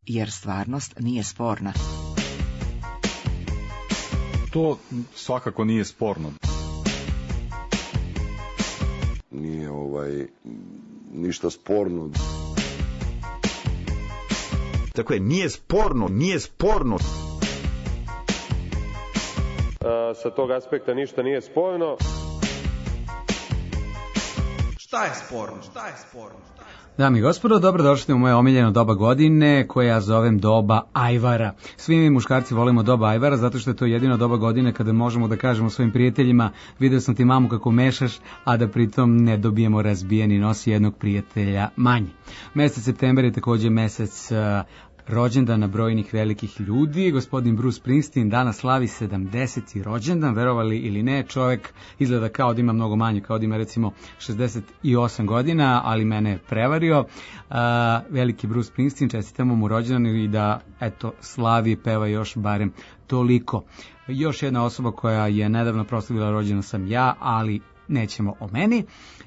jer stvarnost nije sporna. To svakako nije sporno. Nije ništa sporno. Tako je, nije sporno. Sa tog aspekta ništa nije sporno. Šta je sporno? Dame i gospodo, dobrodošli u moje omiljeno doba godine koje ja zovem doba ajvara. Svi mi muškarci volimo doba ajvara zato što je to jedino doba godine kada možemo da kažemo svojim prijateljima video sam ti mamu kako mešaš, a da pritom ne dobijemo razbijeni nos jednog prijatelja manje. Mesec septembar je takođe mesec rođendana brojnih velikih ljudi. Gospodin Bruce Springsteen danas slavi 70. rođendan, verovali ili ne, čovjek izgleda kao da ima mnogo manje, kao da ima recimo 68 godina, ali mene je prevario. Veliki Bruce Springsteen, čestitamo mu rođendan i da eto slavi i peva još barem toliko. Još jedna osoba koja je nedavno proslavila rođendan sam ja, ali nećemo o meni.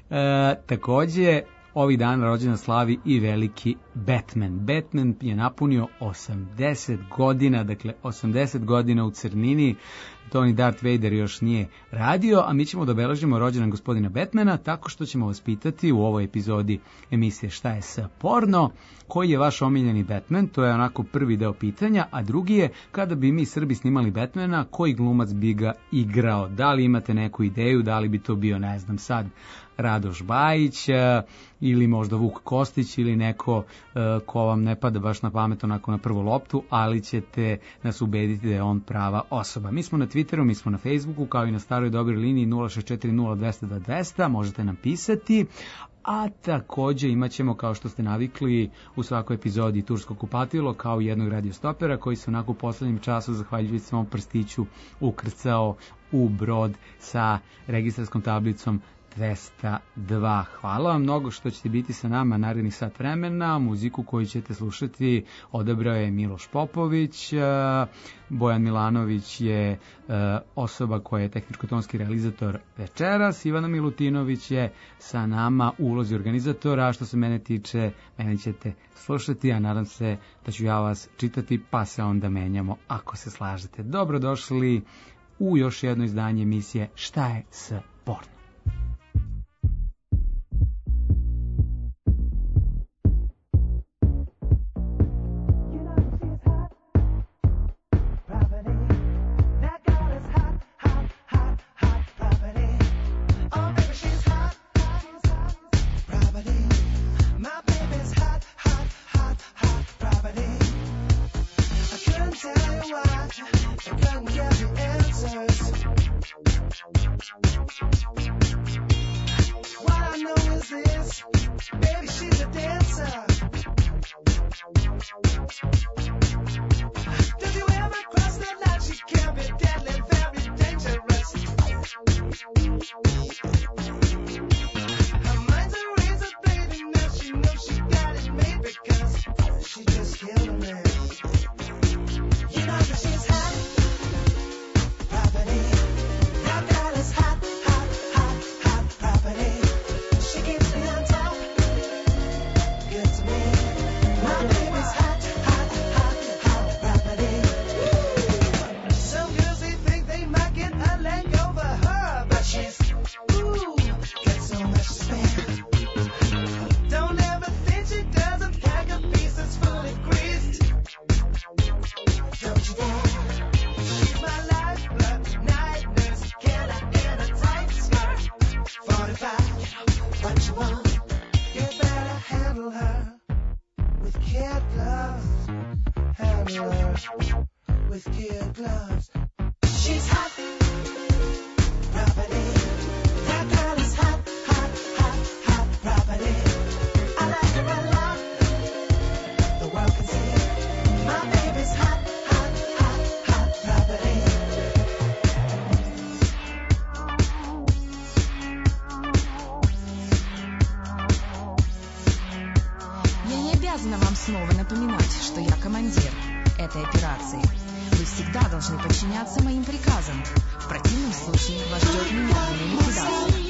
Takođe ovih dana rođendan slavi i veliki Batman. Batman je napunio 80 godina, dakle 80 godina u crnini. Tony Darth Vader još nije radio, a mi ćemo da obeležimo rođendan gospodina Batmana tako što ćemo vas pitati u ovoj epizodi emisije Šta je s porno, koji je vaš omiljeni Batman, to je onako prvi deo pitanja, a drugi je kada bi mi Srbi snimali Batmana, koji glumac bi ga igrao, da li imate neku ideju, da li bi to bio, ne znam sad, Radoš Bajić ili možda Vuk Kostić ili neko ko vam ne pada baš na pamet onako na prvu loptu, ali ćete nas ubediti da je on prava osoba. Mi smo na Twitteru, mi smo na Facebooku, kao i na staroj dobroj liniji 0640200, možete nam pisati, a takođe imat ćemo, kao što ste navikli, u svakoj epizodi Tursko kupatilo, kao jednog radiostopera koji se onako u poslednjem času, zahvaljujući svom prstiću, ukrcao u brod sa registarskom tablicom 202. Hvala vam mnogo što ćete biti sa nama narednih sat vremena. Muziku koju ćete slušati odabrao je Miloš Popović, Bojan Milanović je osoba koja je tehničko-tonski realizator večeras, Ivana Milutinović je sa nama u ulozi organizatora, a što se mene tiče, mene ćete slušati, a nadam se da ću ja vas čitati, pa se onda menjamo ako se slažete. Dobrodošli u još jedno izdanje emisije Šta je s porno. снова напоминать, что я командир этой операции. Вы всегда должны подчиняться моим приказам. В противном случае вас ждет немедленная ликвидация.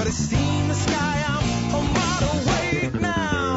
Everybody's seen the sky, I'm a mile away now.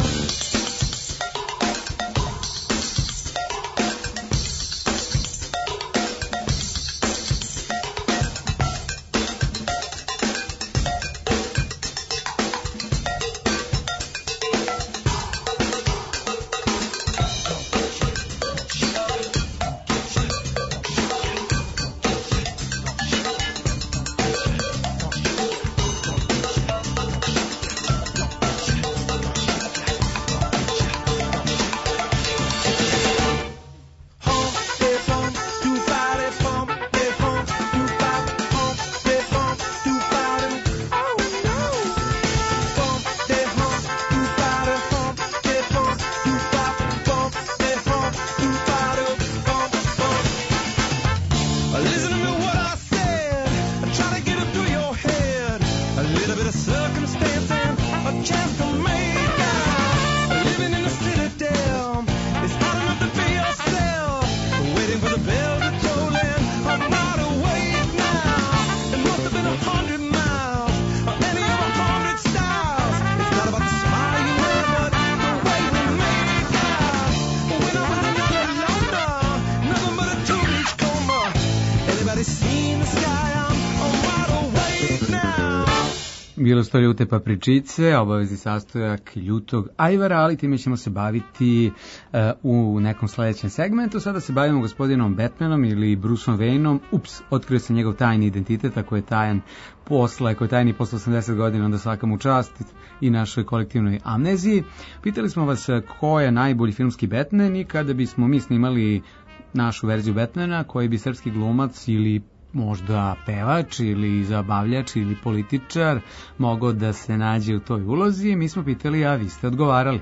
Bilo sto ljute papričice, obavezi sastojak ljutog ajvara, ali time ćemo se baviti u nekom sledećem segmentu. Sada se bavimo gospodinom Batmanom ili Bruceom Wayneom. Otkrio se njegov tajni identitet, ako je tajni posle 80 godina, onda svaka mu čast i našoj kolektivnoj amneziji. Pitali smo vas ko je najbolji filmski Batman i kada bismo mi snimali našu verziju Batmana, koji bi srpski glumac ili možda pevač ili zabavljač ili političar mogao da se nađe u toj ulozi, mi smo pitali, a vi ste odgovarali.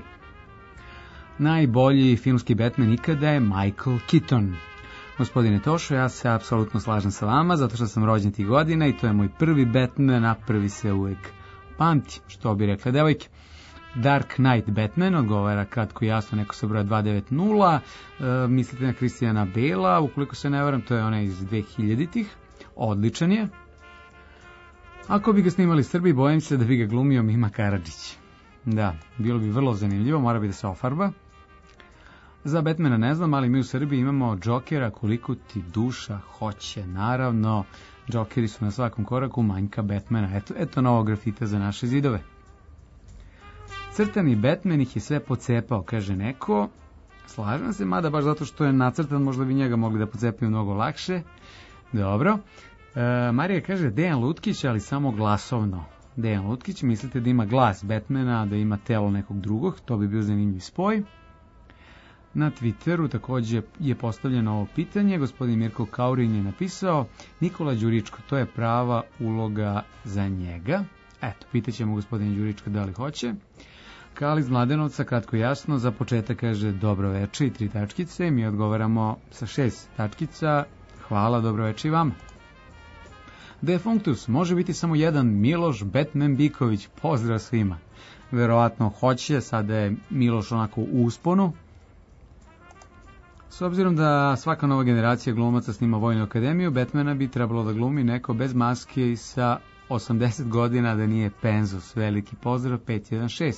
Najbolji filmski Batman ikada je Michael Keaton. Gospodine Tošo, ja se apsolutno slažem sa vama, zato što sam rođen tih godina i to je moj prvi Batman, a prvi se uvek pamti, što bi rekla devojke. Dark Knight Batman odgovara kratko i jasno, neko sa broja 290, mislite na Christiana Bale, ukoliko se ne varam, to je onaj iz 2000-ih, odličan je. Ako bi ga snimali Srbi, bojim se da bi ga glumio Mima Karadžić. Da, bilo bi vrlo zanimljivo, mora bi da se ofarba. Za Batmana ne znam, ali mi u Srbiji imamo Jokera koliko ti duša hoće. Naravno, Jokeri su na svakom koraku, manjka Batmana. Eto novog grafita za naše zidove. Crtani Batman ih je sve pocepao, kaže neko. Slažem se, mada baš zato što je nacrtan, možda bi njega mogli da pocepaju mnogo lakše. Dobro. Marija kaže Dejan Lutkić, ali samo glasovno. Dejan Lutkić, mislite da ima glas Batmana, da ima telo nekog drugog, to bi bio zanimljiv spoj. Na Twitteru takođe je postavljeno ovo pitanje, gospodin Mirko Kaurin je napisao Nikola Đuričko, to je prava uloga za njega. Eto, pitaćemo gospodin Đuričko da li hoće. Kali iz Mladenovca, kratko jasno, za početak kaže dobro veče i 3 tačkice, mi odgovaramo sa 6 tačkica, hvala, dobro veče i vama. Defunctus, može biti samo jedan, Miloš Batman Biković, pozdrav svima. Verovatno hoće, sada je Miloš onako u usponu. S obzirom da svaka nova generacija glumaca snima Vojnu akademiju, Batmana bi trebalo da glumi neko bez maske i sa 80 godina, da nije Penzus. Veliki pozdrav, 516.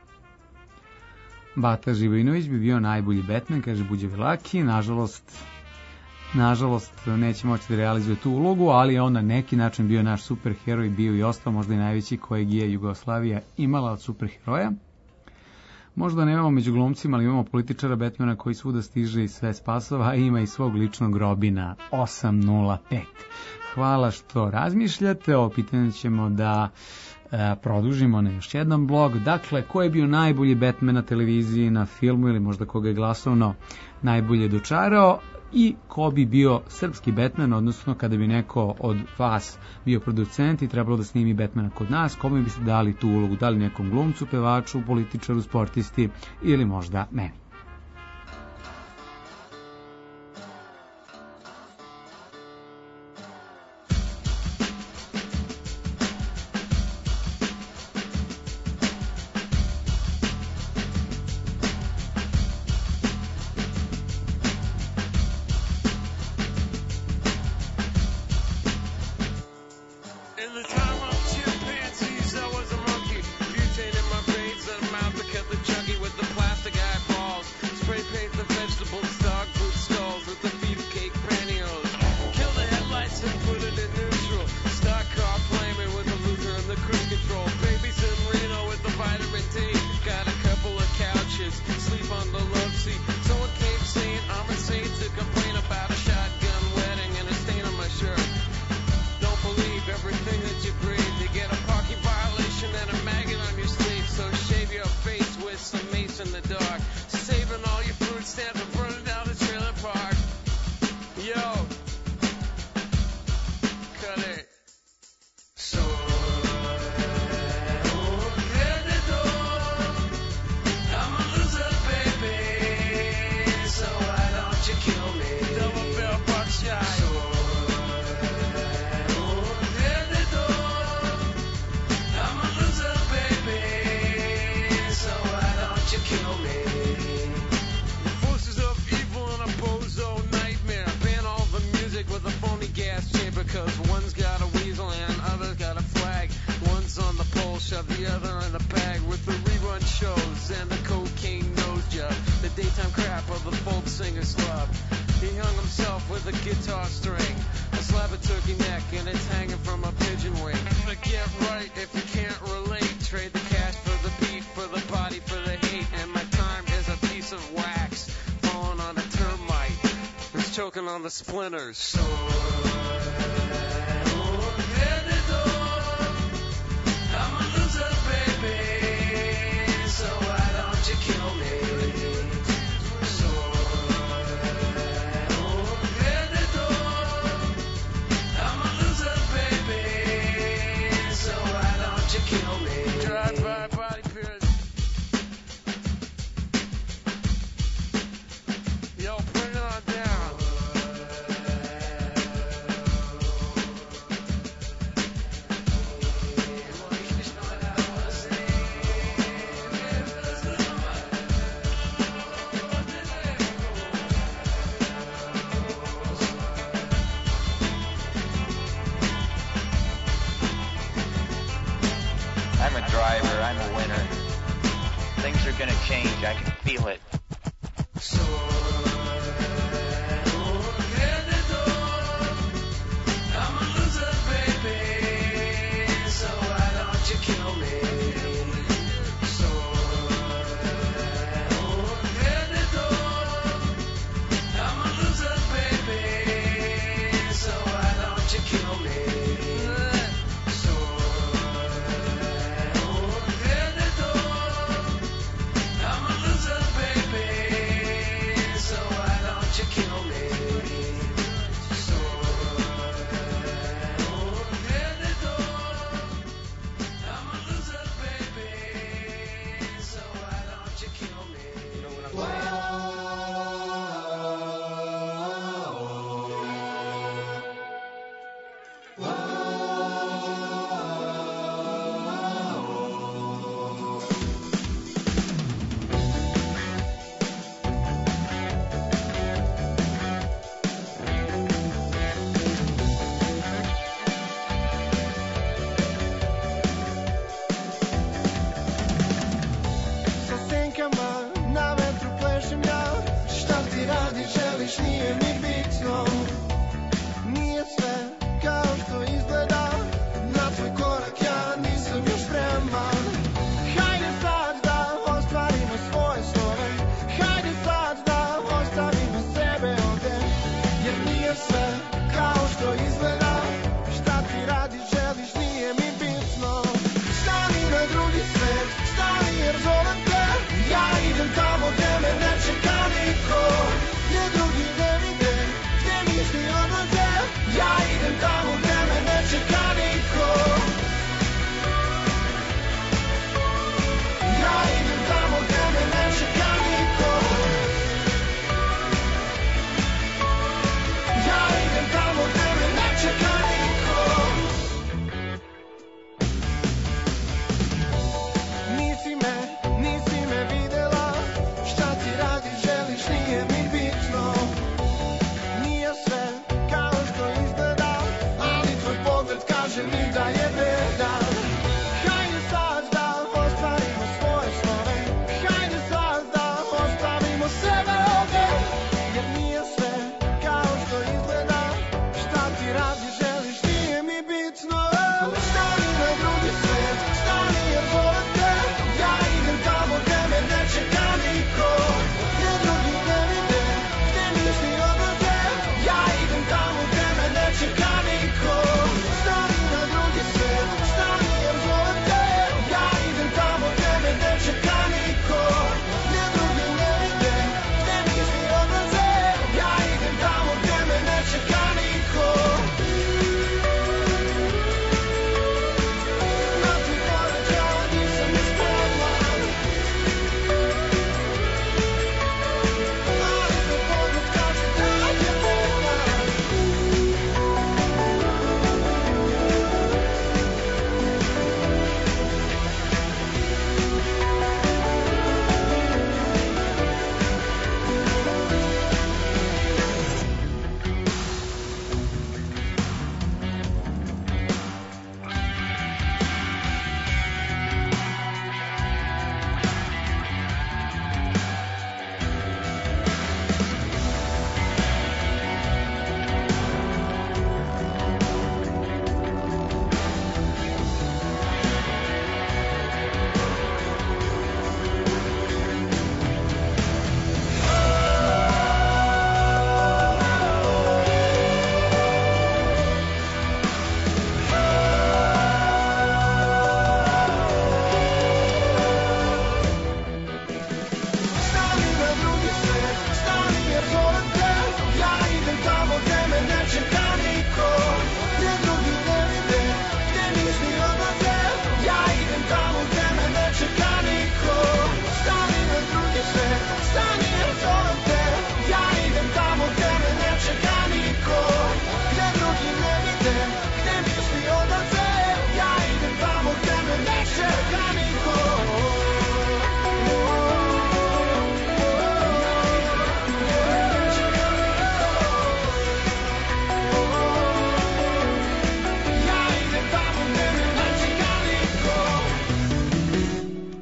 Bata Živojinović bi bio najbolji Batman, kaže Buđe Vilaki. Nažalost, neće moći da realizuje tu ulogu, ali je on na neki način bio naš superheroj, bio i ostao možda i najveći kojeg je Jugoslavija imala od superheroja. Možda nemamo među glumcima, ali imamo političara Batmana koji svuda stiže i sve spasova, a ima i svog ličnog Robina, 805. Hvala što razmišljate, ovo pitanje ćemo da produžimo na još jedan blog. Dakle, ko je bio najbolji Batman na televiziji, na filmu ili možda koga je glasovno najbolje dočarao i ko bi bio srpski Batman, odnosno kada bi neko od vas bio producent i trebalo da snimi Batmana kod nas, kome biste dali tu ulogu, da li nekom glumcu, pevaču, političaru, sportisti ili možda meni. In the time of chimpanzees shove the other in the bag with the rerun shows and the cocaine nose job. The daytime crap of the folk singer's love. He hung himself with a guitar string, a slab of turkey neck, and it's hanging from a pigeon wing. But get right if you can't relate. Trade the cash for the beat, for the body, for the hate. And my time is a piece of wax falling on a termite that's choking on the splinters. So I'm a loser, baby, so why don't you kill me? So I'm a loser, baby, so why don't you kill me? Drive-by body pierce. Yo, bring it on down. I'm a driver, I'm a winner. Things are gonna change, I can feel it. So I'm a loser, baby, so why don't you kill me? So I'm a loser, baby, so why don't you kill me? So I'm a loser, baby,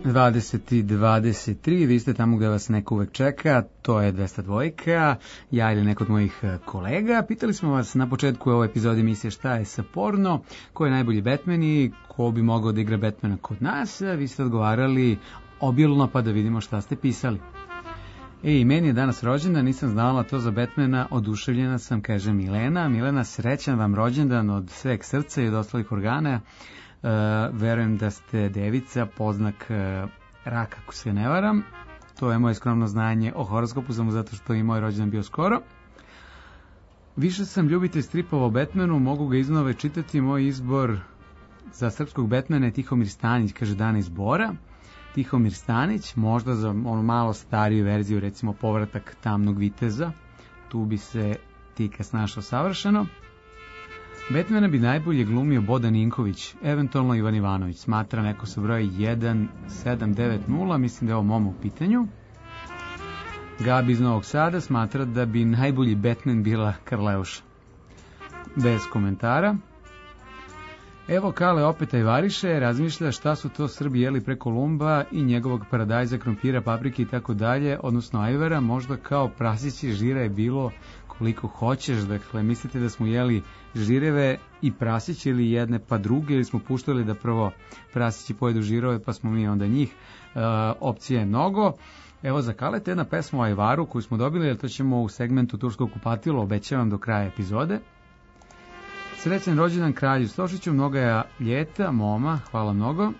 20:23, vi ste tamo gde vas neko uvek čeka, to je 202, ja ili neko od mojih kolega. Pitali smo vas na početku ove epizode emisije šta je sa porno, ko je najbolji Batman i ko bi mogao da igra Batmana kod nas. Vi ste odgovarali obilno, pa da vidimo šta ste pisali. Ej, meni je danas rođendan, nisam znala to za Batmana, oduševljena sam, kaže Milena. Milena, srećan vam rođendan od sveg srca i od ostalih organa. Verujem da ste devica, poznak raka, ako se ne varam. To je moje skromno znanje o horoskopu, samo zato što i moj rođendan bio skoro. Više sam ljubitelj stripova o Batmanu, mogu ga iznove čitati. Moj izbor za srpskog Batmana je Tihomir Stanić, kaže Dana iz Bora. Tihomir Stanić, možda za onu malo stariju verziju, recimo Povratak tamnog viteza, tu bi se Tika snašao savršeno. Batmana bi najbolje glumio Bodan Inković, eventualno Ivan Ivanović, smatra neko sa broja 1790, mislim da je ovo momo u pitanju. Gabi iz Novog Sada smatra da bi najbolji Batman bila Karleuša. Bez komentara. Evo Kale opet ajvariše, razmišlja šta su to Srbi jeli pre Kolumba i njegovog paradajza, krompira, paprike i tako dalje, odnosno ajvara, možda kao prasići žira je bilo koliko hoćeš, dakle mislite da smo jeli žireve i prasići ili jedne pa druge, ili smo puštali da prvo prasići pojedu žirove pa smo mi onda njih, opcija je mnogo. Evo za Kaleta jedna pesma o ajvaru koju smo dobili, jer to ćemo u segmentu Turskog kupatila, obećavam do kraja epizode. Srećan rođendan kralju Stošiću, mnoga ljeta, moma, hvala mnogo.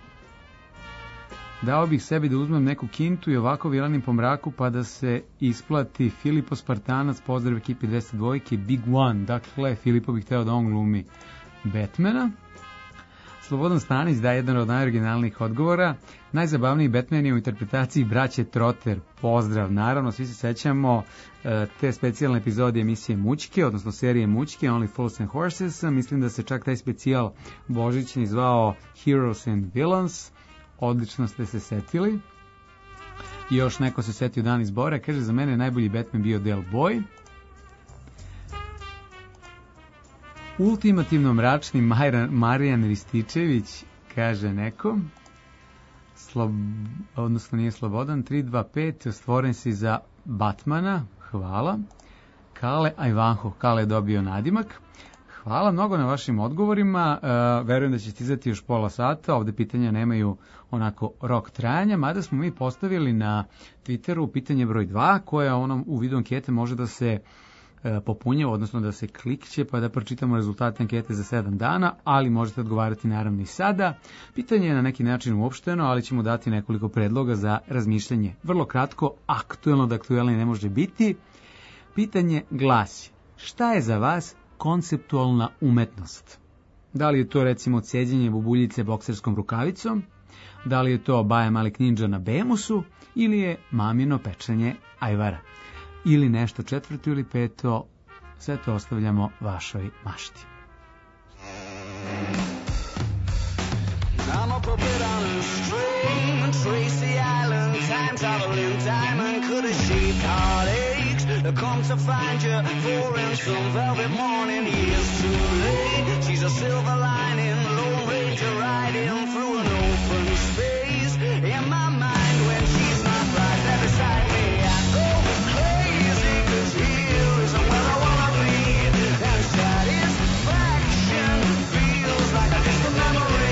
Dao bih sebi da uzmem neku kintu i ovako vilanim po mraku pa da se isplati. Filipo Spartanac, pozdrav ekipi 202, Big One. Dakle, Filipo bih hteo da on glumi Batmana. Slobodan Stanić daje jedan od najoriginalnijih odgovora. Najzabavniji Batman je u interpretaciji braće Trotter. Pozdrav, naravno, svi se sećamo te specijalne epizode emisije Mućke, odnosno serije Mućke, Only Fools and Horses. Mislim da se čak taj specijal božićni zvao Heroes and Villains. Odlično ste se setili. I još neko se setio Dan iz Bora, kaže za mene najbolji Batman bio Del Boy. Ultimativno mračni Marijan Rističević, kaže neko. Odnosno nije Slobodan, 325, stvoren si za Batmana, hvala. Kale Ajvanho, Kale je dobio nadimak. Hvala mnogo na vašim odgovorima, verujem da će stizati još pola sata, ovde pitanja nemaju onako rok trajanja, mada smo mi postavili na Twitteru pitanje broj 2, koje u vidu ankete može da se popunjava, odnosno da se klikće pa da pročitamo rezultate ankete za 7 dana, ali možete odgovarati naravno i sada. Pitanje je na neki način uopšteno, ali ćemo dati nekoliko predloga za razmišljanje. Vrlo kratko, aktuelno da aktuelno ne može biti. Pitanje glasi: šta je za vas konceptualna umetnost? Da li je to recimo ceđenje bubuljice bokserskom rukavicom, da li je to Baja Malik Ninja na Bemusu ili je mamino pečenje ajvara? Ili nešto četvrto ili peto, sve to ostavljamo vašoj mašti. I'm up a bit on a string, Tracy Island, time traveling diamond, could have shaped heartaches, come to find you, for in some velvet morning, years too late, she's a silver lining, Lone Ranger riding through an open space, in my mind when she's not right there beside me, I go crazy, cause here isn't where I wanna be, and satisfaction feels like a distant memory.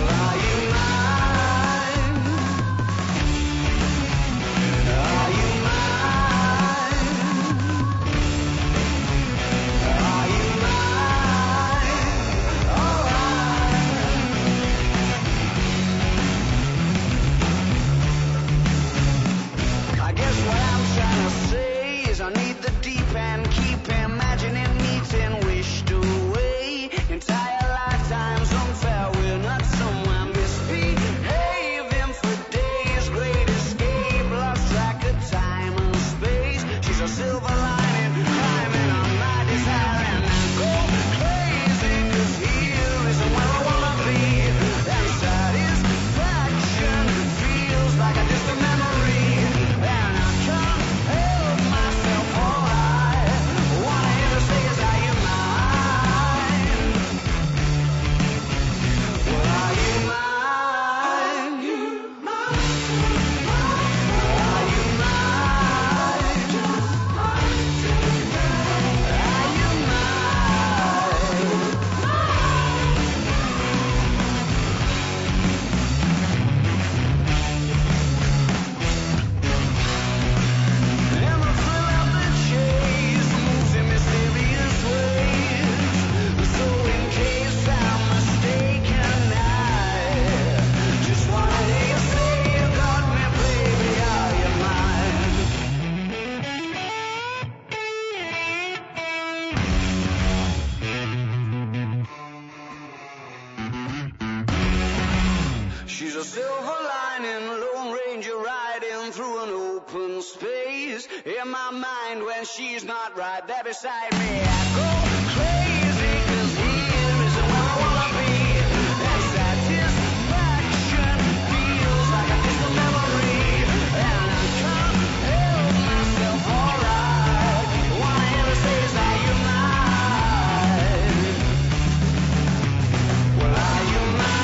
Are you mine? days in my mind when she's not right there beside me. I go crazy 'cause here isn't where I wanna be. And satisfaction feels like a distant memory. And I can't help myself alright. One I ever say is, are you mine? Well, are you mine?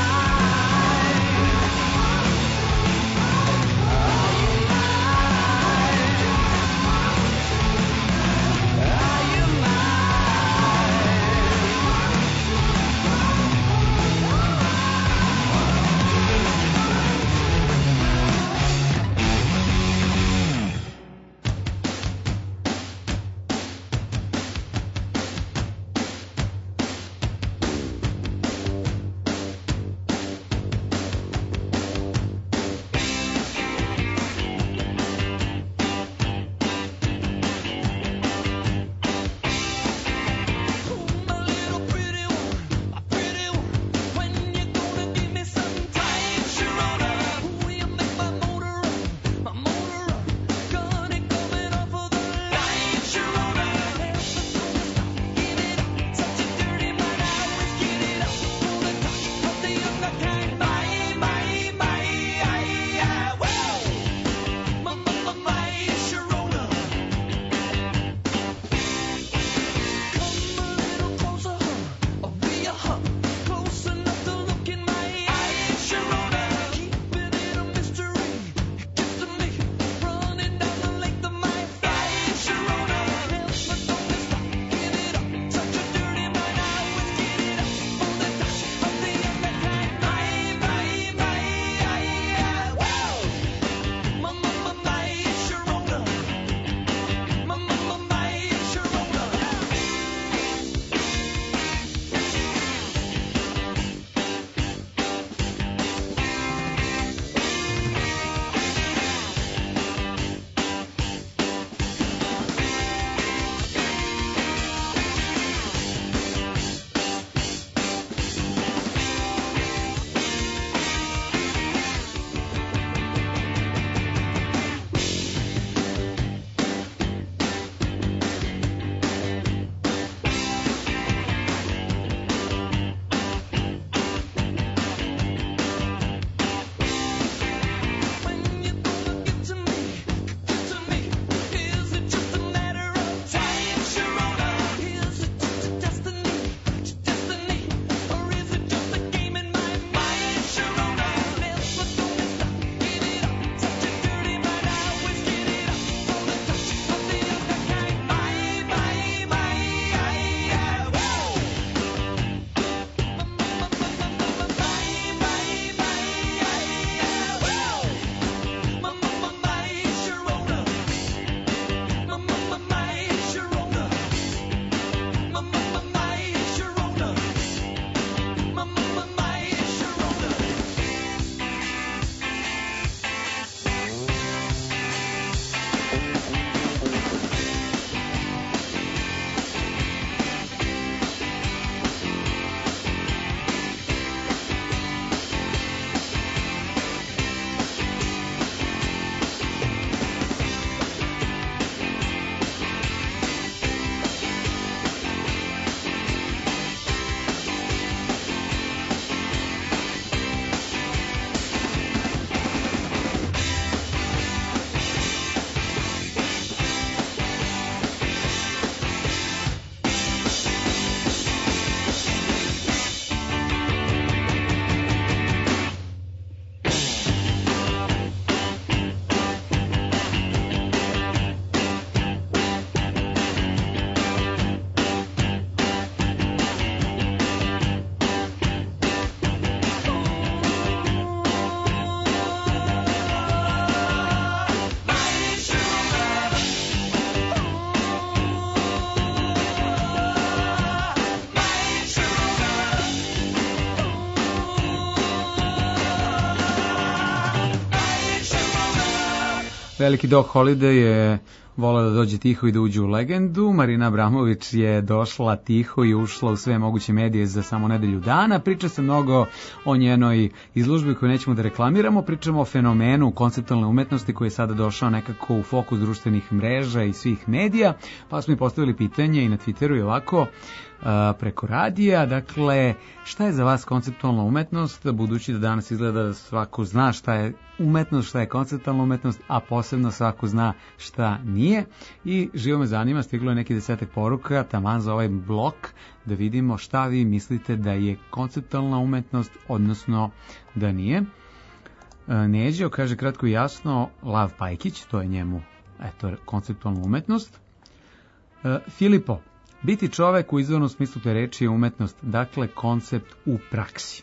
Veliki Doc Holliday je Vola da dođe tiho i da uđe u legendu. Marina Abramović je došla tiho i ušla u sve moguće medije za samo nedelju dana. Priča se mnogo o njenoj izložbi koju nećemo da reklamiramo. Pričamo o fenomenu konceptualne umetnosti koji je sada došao nekako u fokus društvenih mreža i svih medija. Pa smo i postavili pitanje i na Twitteru i ovako preko radija. Dakle, šta je za vas konceptualna umetnost, budući da danas izgleda da svako zna šta je umetnost, šta je konceptualna umetnost, a posebno svako zna šta nije. I živo me zanima, stiglo je neki 10 poruka, taman za ovaj blok, da vidimo šta vi mislite da je konceptualna umetnost, odnosno da nije. Neđo kaže kratko i jasno, Lav Pajkić, to je njemu, eto, konceptualna umetnost. Filipo, biti čovek u izvornom smislu te reči je umetnost, dakle koncept u praksi.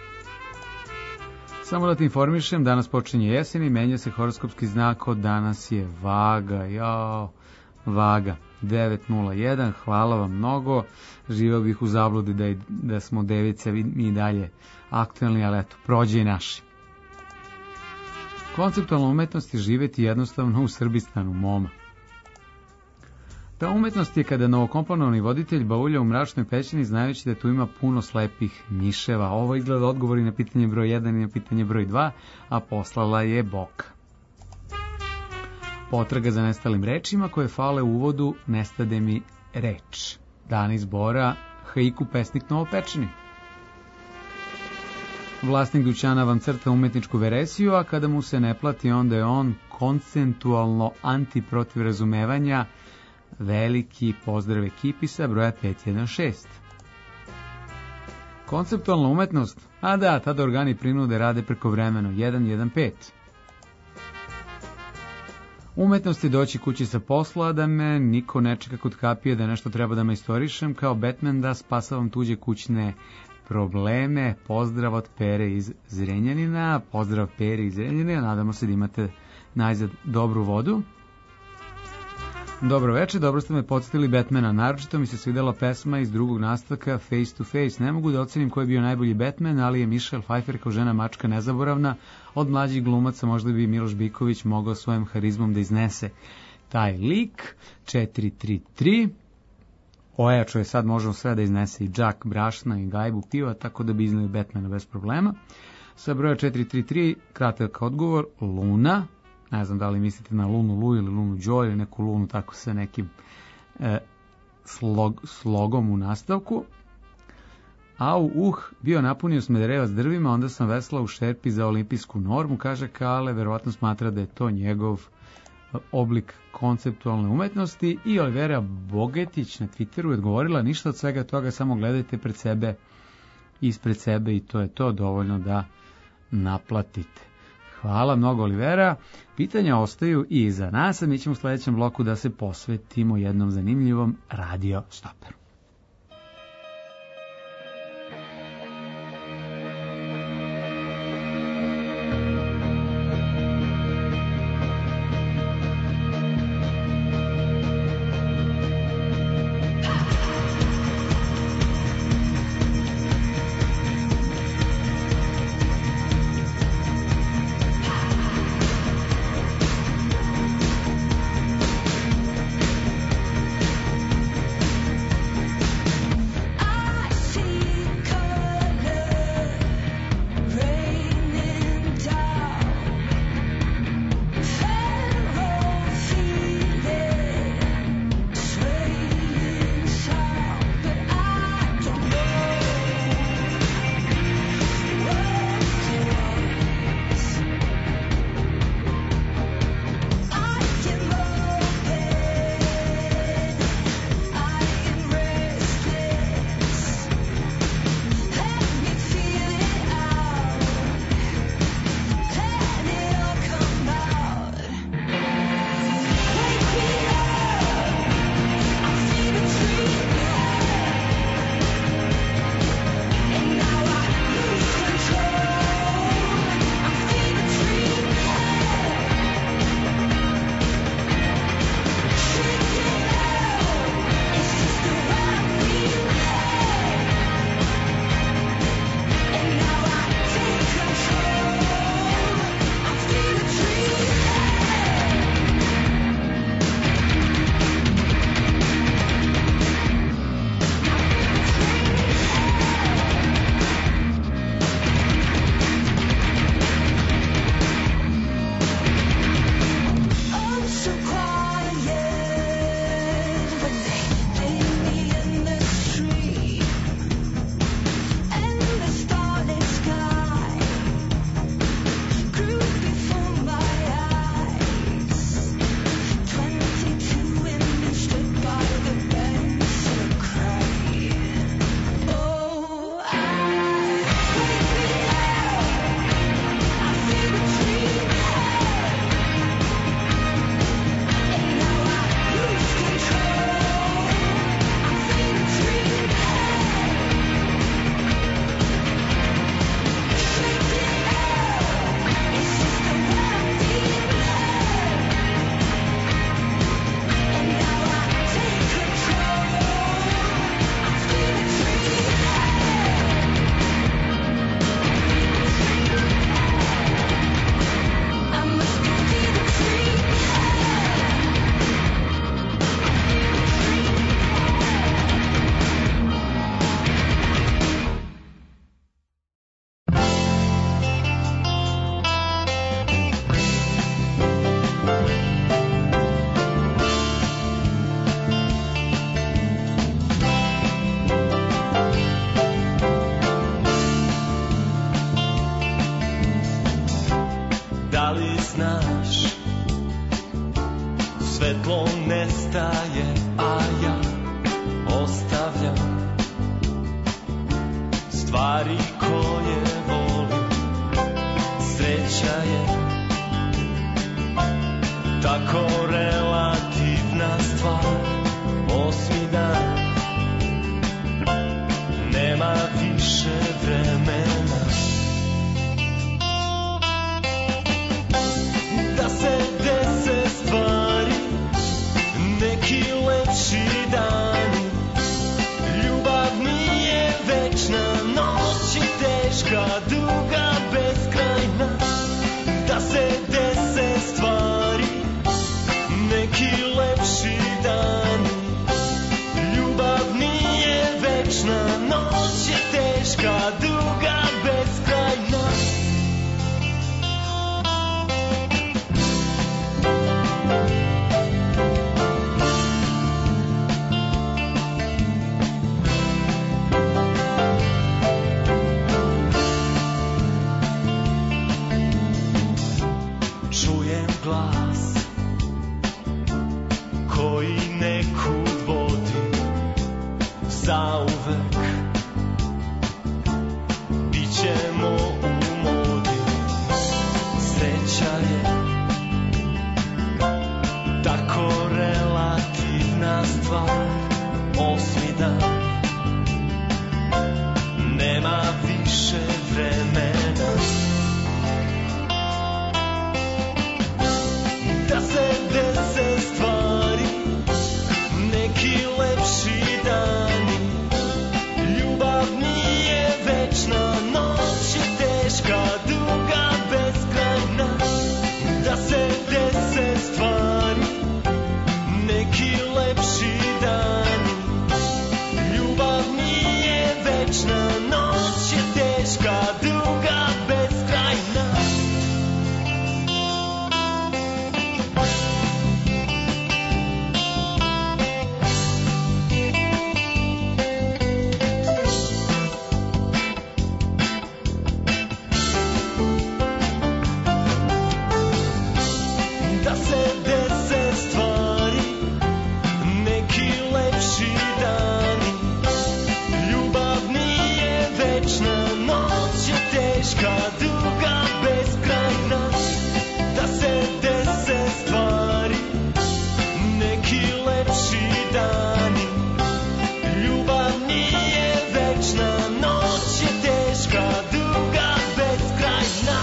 Samo da te informišem, danas počinje jesen i menja se horoskopski znak, od danas je Vaga, Vaga 901, hvala vam mnogo, živeo bih u zabludi da smo device mi dalje aktuelni, ali eto, prođe i naši. Konceptualna umetnost je živeti jednostavno u Srbistanu, moma. Ta umetnost je kada novokomponovani voditelj baulja u mračnoj pećini znajući da tu ima puno slepih miševa. Ovo izgleda odgovori na pitanje broj 1 i na pitanje broj 2, a poslala je Boka. Potraga za nestalim rečima koje fale u uvodu nestade mi reč. Dan izbora, haiku pesnik Novopečeni. Vlasnik dućana vam crta umetničku veresiju, a kada mu se ne plati, onda je on konceptualno antiprotiv razumevanja. Veliki pozdrav ekipi sa broja 516. Konceptualna umetnost? A da, tada organi prinude rade prekovremeno. 115. Umetnost je doći kući sa posla, da me niko ne čeka kod kapije da nešto treba da me istorišem, kao Batman da spasavam tuđe kućne probleme. Pozdrav od Pere iz Zrenjanina. Pozdrav Pere iz Zrenjanina. Nadamo se da imate najzad dobru vodu. Dobro večer, dobro ste me podsjetili Batmana, naročito mi se svidela pesma iz drugog nastavka Face to Face. Ne mogu da ocenim ko je bio najbolji Batman, ali je Michelle Pfeiffer kao žena mačka nezaboravna. Od mlađih glumaca možda bi Miloš Biković mogao svojim harizmom da iznese taj lik. 433. Ojačo je, sad možemo sve da iznese i džak brašna i gajbu piva, tako da bi izneli Batmana bez problema. Sa broja 433, kratak odgovor, Luna. Ne znam da li mislite na Lunu Lu ili Lunu Đo ili neku Lunu tako sa nekim slogom u nastavku. Bio napunio Smederevac drvima, onda sam veslao u šerpi za olimpijsku normu, kaže Kale, verovatno smatra da je to njegov oblik konceptualne umetnosti. I Olivera Bogetić na Twitteru je odgovorila, ništa od svega toga, samo gledajte pred sebe, ispred sebe i to je to, dovoljno da naplatite. Hvala mnogo, Olivera. Pitanja ostaju i za nas, a mi ćemo u sledećem bloku da se posvetimo jednom zanimljivom radio stoperu. nestaje, a ja ostavljam stvari koje volim. Sreća je tako relativna stvar. 8. dan, nema više vremena da se dese stvari, neki lepši dani. Ljubav nije večna, noć je teška, duga, beskrajna. Da se dese stvari, neki lepši dani. Ljubav nije večna, noć je teška, duga, beskrajna. Čujem glas koji nekud vodi zauvek. Bićemo u modi. Sreća je tako relativna stvar. 8. dan, nema više vremena da se dese stvari, neki lepši dani. Ljubav nije večna, noć je teška, duga, beskrajna. Da se dese stvari, neki lepši dani. Ljubav nije večna, noć je teška, duga, beskrajna. Da se dese stvari, neki lepši dani. Ljubav nije večna, noć je teška, duga, beskrajna. Da se dese stvari, neki lepši dani. Ljubav nije večna, noć je teška, duga, beskrajna.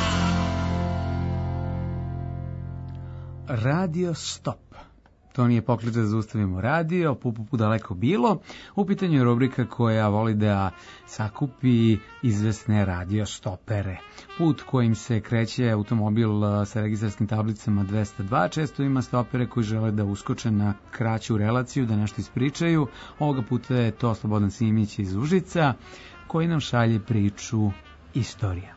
Radio Stop. To nije poklič da zaustavimo radio, pupu daleko bilo. U pitanju je rubrika koja voli da sakupi izvesne radio stopere. Put kojim se kreće automobil sa registarskim tablicama 202 često ima stopere koji žele da uskoče na kraću relaciju, da nešto ispričaju. Ovoga puta je to Slobodan Simić iz Užica koji nam šalje priču Istorija.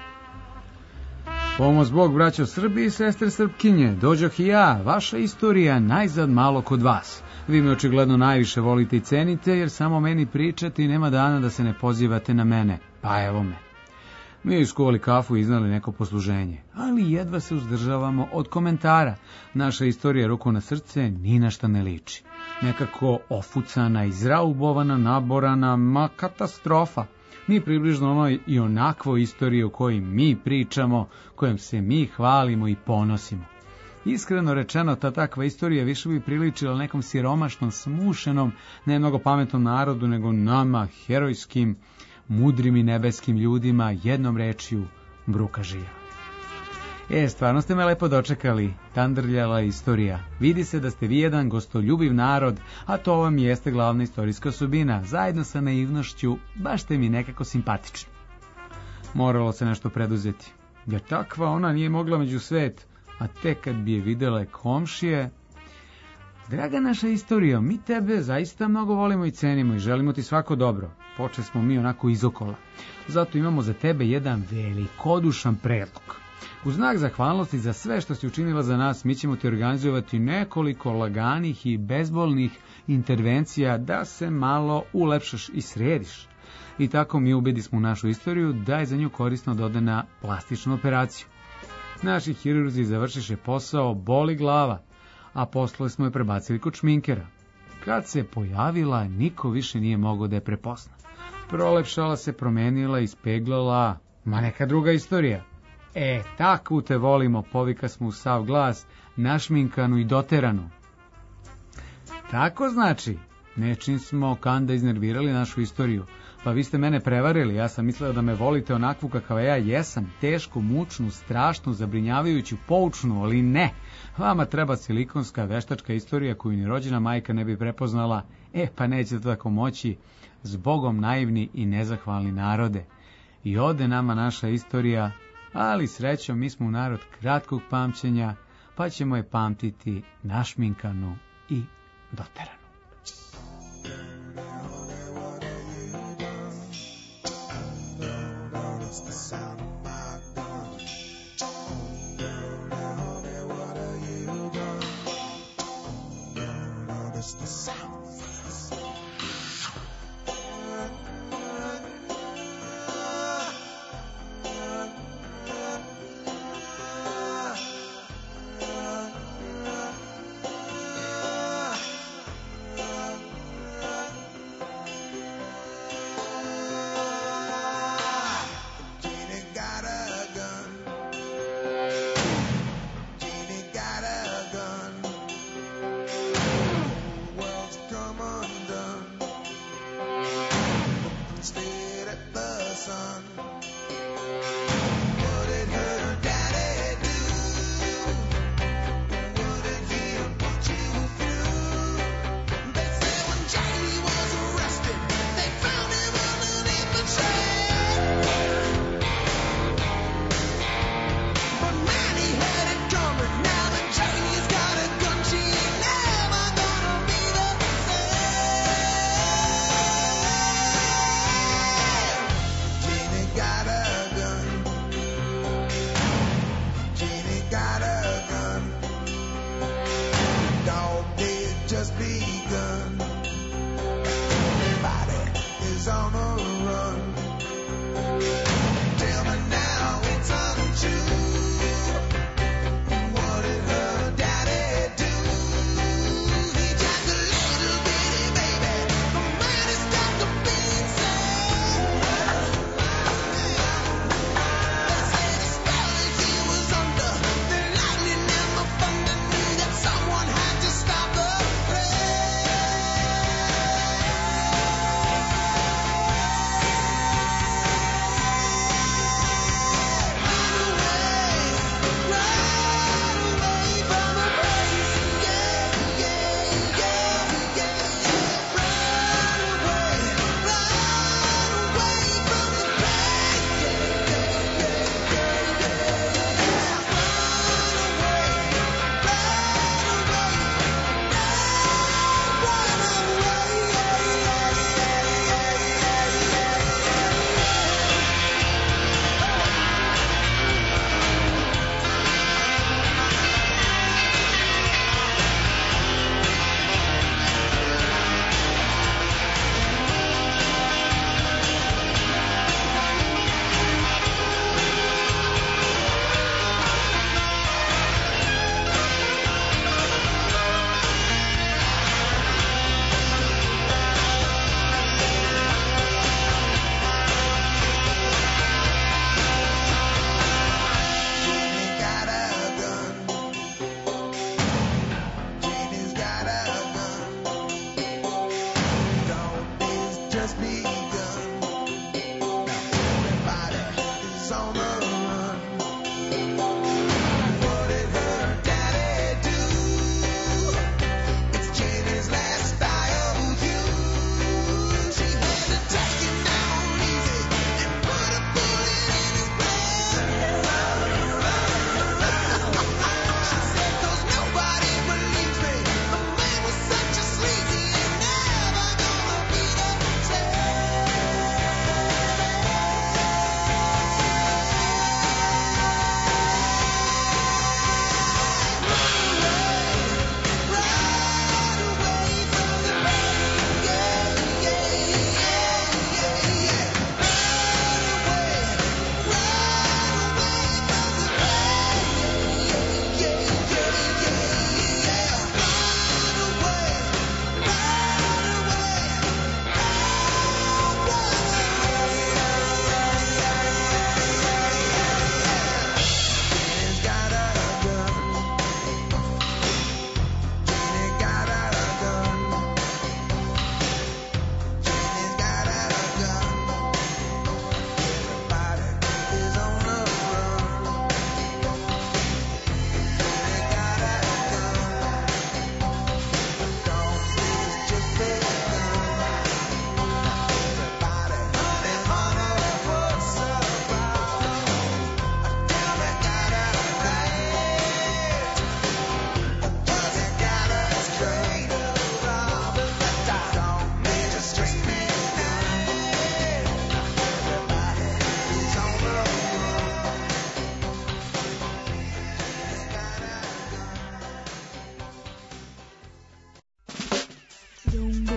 Pomoz Bog, braćo Srbi i sestre Srpkinje, dođoh i ja, vaša istorija, najzad malo kod vas. Vi me očigledno najviše volite i cenite, jer samo meni pričate i nema dana da se ne pozivate na mene. Pa evo me. Mi iskuvali kafu i iznali neko posluženje, ali jedva se uzdržavamo od komentara. Naša istorija, ruku na srce, ni na šta ne liči. Nekako ofucana, izraubovana, naborana, ma katastrofa. Ni približno onoj i onakvo istoriji o kojoj mi pričamo, kojom se mi hvalimo i ponosimo. Iskreno rečeno, ta takva istorija više bi priličila nekom siromašnom, smušenom, ne mnogo pametnom narodu, nego nama, herojskim, mudrim i nebeskim ljudima, jednom rečju, brukažija. Stvarno ste me lepo dočekali, tandrljala istorija. Vidi se da ste vi jedan gostoljubiv narod, a to vam jeste glavna istorijska osobina. Zajedno sa naivnošću, baš ste mi nekako simpatični. Moralo se nešto preduzeti. Jer takva ona nije mogla među svet, a tek kad bi je videle komšije. Draga naša istorija, mi tebe zaista mnogo volimo i cenimo i želimo ti svako dobro. Počeli smo mi onako izokola. Zato imamo za tebe jedan velikodušan predlog. U znak zahvalnosti za sve što si učinila za nas, mi ćemo ti organizovati nekoliko laganih i bezbolnih intervencija da se malo ulepšaš i središ. I tako mi ubedismo u našu istoriju da je za nju korisno da ode na plastičnu operaciju. Naši hirurzi završiše posao, boli glava, a posle smo je prebacili kod šminkera. Kad se pojavila, niko više nije mogao da je prepozna. Prolepšala se, promenila, ispeglala, ma neka druga istorija. Takvu te volimo, povika smo u sav glas, našminkanu i doteranu. Tako znači, nečim smo kanda iznervirali našu istoriju. Pa vi ste mene prevarili, ja sam mislila da me volite onakvu kakva ja jesam, tešku, mučnu, strašnu, zabrinjavajuću, poučnu, ali ne. Vama treba silikonska, veštačka istorija koju ni rođena majka ne bi prepoznala, pa neće to tako moći, zbogom naivni i nezahvalni narode. I ode nama naša istorija, ali srećom mi smo u narod kratkog pamćenja, pa ćemo je pamtiti našminkanu i doteranu.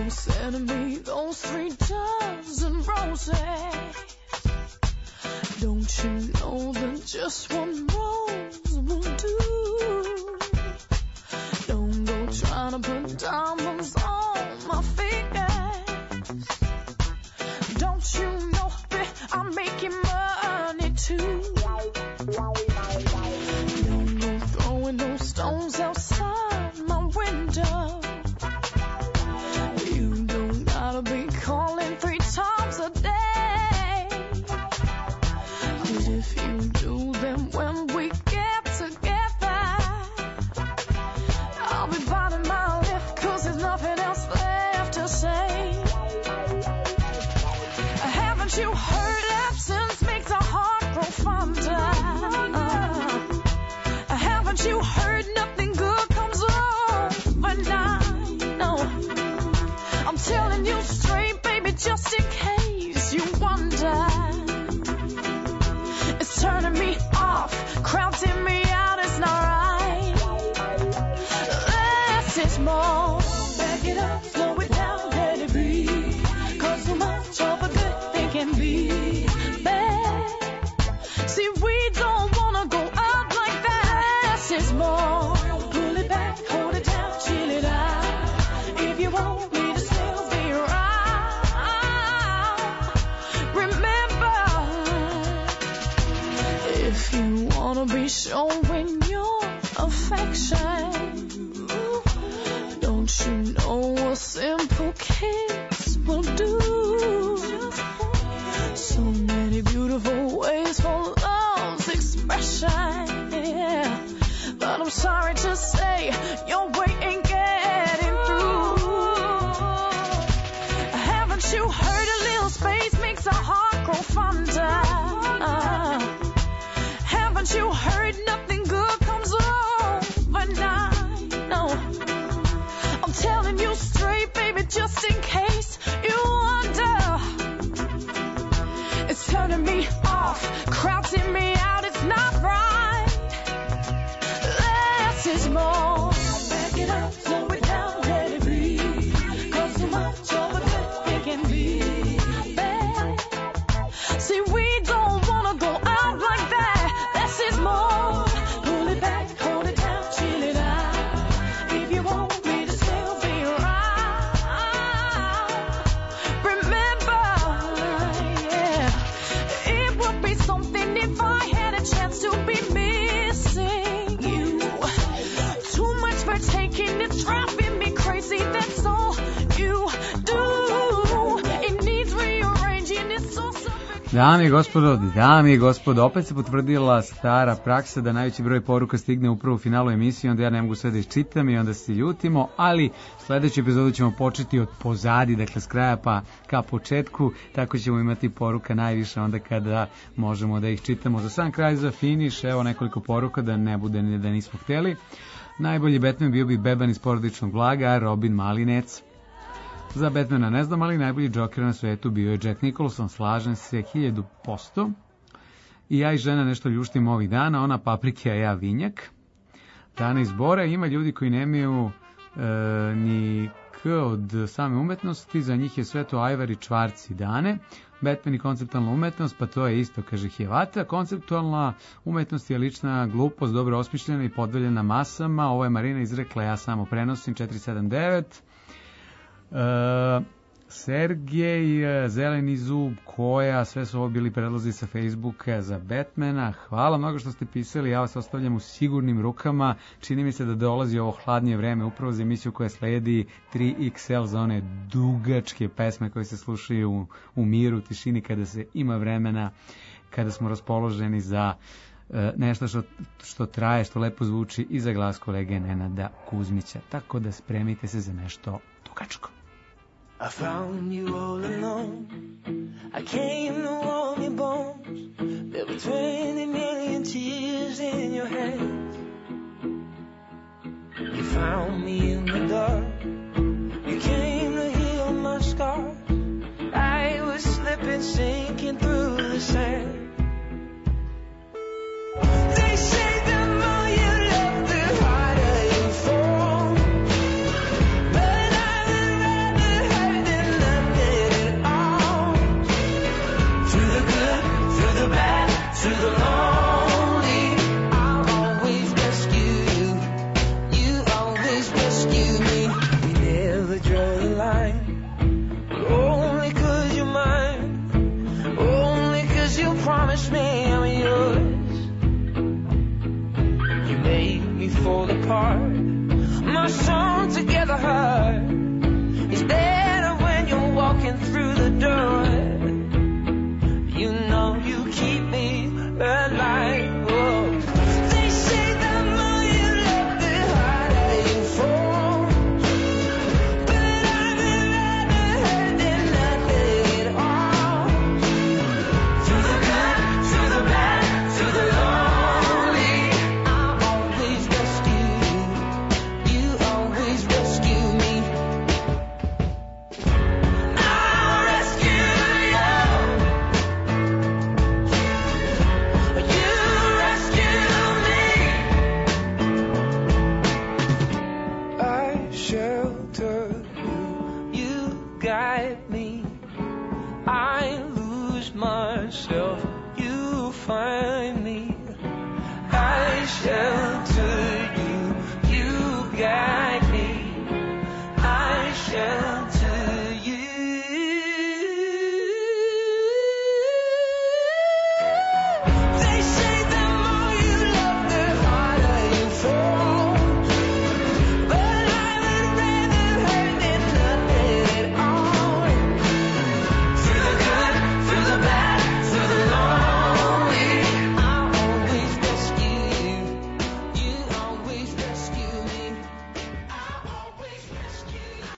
Don't send me those 3 dozen roses. Don't you know that just one rose will do? Don't go trying to put diamonds on my fingers. Don't you know that I'm making money too? Don't go throwing those stones outside my window. You don't gotta be calling 3 times a day. 'Cause if you do, then when we get together, I'll be biting my lip 'cause there's nothing else left to say. Haven't you heard absence makes a heart grow fonder? Haven't you heard nothing good comes overnight? No, I'm telling you straight, baby, just in case you wonder. It's turning me off, crowding me out, it's not right. Less is more. Back it up, slow it down, let it breathe. 'Cause so much of a good thing can be bad. See, we don't wanna go out like that. Less is more. Pull it back, hold it down, chill it out. If you want me to still be around, remember, if you wanna be showing your affection, don't you know a simple kiss will do? So many beautiful ways for love's expression, yeah. But I'm sorry to say, your way ain't getting through. Haven't you heard a little space makes a heart grow fonder? Haven't you heard nothing good comes overnight? No, I'm telling you straight, baby, just in case you wonder. It's turning me off, crowding me out, it's not right. Less is more. Back it up, slow it down, let it breathe. 'Cause so much of a good thing can be bad. See, we don't wanna go out like that. Less is more. Pull it back, hold it down, chill it out. If you want me to still be around, remember, yeah, it would be something if I had a chance to be missing you. Too much for taking, it's driving me crazy, that's all you do. It needs rearranging, it's so Dame i gospodo, opet se potvrdila stara praksa da najveći broj poruka stigne upravo u finalu emisije, onda ja ne mogu sve da iščitam i onda se ljutimo, ali sledeću epizodu ćemo početi od pozadi, dakle s kraja pa ka početku, tako ćemo imati poruka najviše onda kada možemo da ih čitamo. Za sam kraj, za finiš, evo nekoliko poruka da ne bude ni da nismo hteli. Najbolji Batman bio bi beban iz porodičnog blaga, Robin Malinec. Za Batmana ne znam, ali najbolji Joker na svetu bio je Jack Nicholson, slažem se 1000%. I ja i žena nešto ljuštim ovih dana, ona paprike, a ja vinjak. Dana izbora, ima ljudi koji nemaju ni k od same umetnosti, za njih je sve to Ajvar i Čvarci Dane. Batman i konceptualna umetnost, pa to je isto, kaže Hjevata. Konceptualna umetnost je lična glupost, dobro osmišljena i podvaljena masama. Ovo je Marina izrekla, ja samo prenosim, 479. Sergej, Zeleni zub, Koja, sve su ovo bili predlozi sa Facebooka za Batmana. Hvala mnogo što ste pisali, ja vas ostavljam u sigurnim rukama. Čini mi se da dolazi ovo hladnije vreme, upravo za emisiju koja sledi 3XL, za one dugačke pesme koje se slušaju u miru, tišini, kada se ima vremena, kada smo raspoloženi za nešto što traje, što lepo zvuči i za glas kolege Nenada Kuzmića. Tako da spremite se za nešto dugačko. I found you all alone. I came to warm your bones. There'll be 20 million tears in your hands. You found me in the dark. You came to heal my scars. I was slipping, sinking through the sand. They say the more you love, the harder you fall. But I would rather have find me. I shall